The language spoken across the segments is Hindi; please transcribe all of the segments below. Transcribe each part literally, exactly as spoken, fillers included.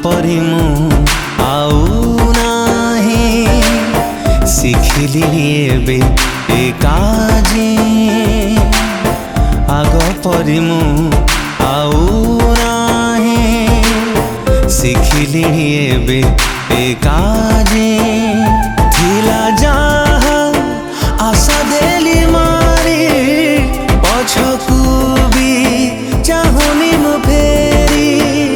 परी मु आउ नाही शिखिली एबे एकाजे आग परी मु आउ नाही शिखिली एबे एकाजे थिला जहा आशा देली मारी पछकू भी चाहुनी मु फेरी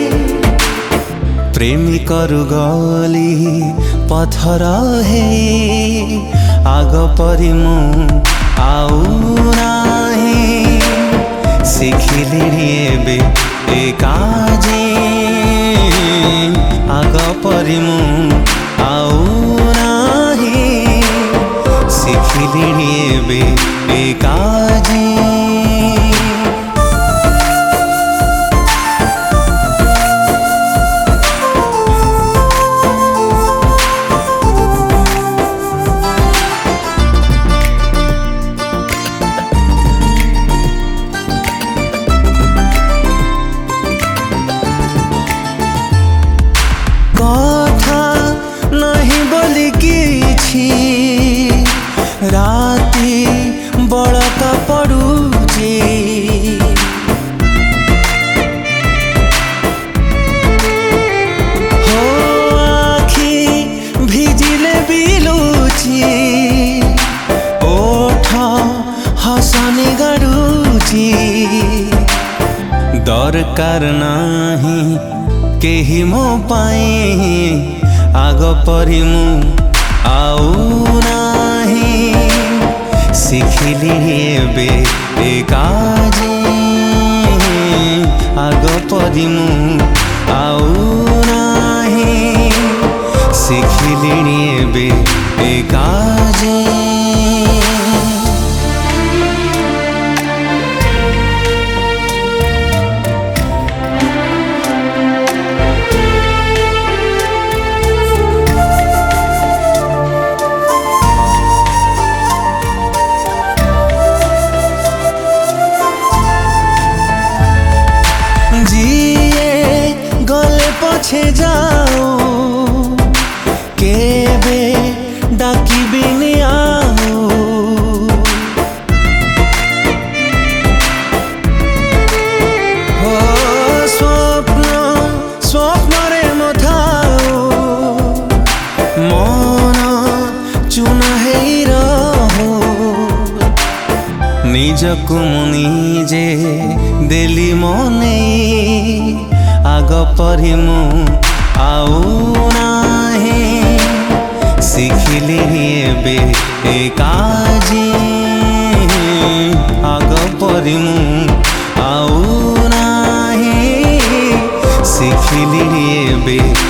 प्रेमी करु गली पथर हे आग परी मु आउ नाही शिखिली एबे एकाजे आग परी मु आउ नाही शिखिली एबे एकाजे राती बड़का पड़ुची हो आखी भिजिले बिलुची ओठ हसनी गड़ुची दरकार नाही केही मो पाए आग परी मु आउ नाही शिखिली एबे एकाजे आग परी मु आउ नाही शिखिली एबे एकाजे पछे जाओ केबे डाकिबिनी आओ हो स्वप्न स्वप्न रे मथाओ मन चुना हेई रहो निजकु मु निजे देली मने आग परी मु आउ नाही शिखिली एबे एकाजे आग परी मु आउ नाही शिखिली एबे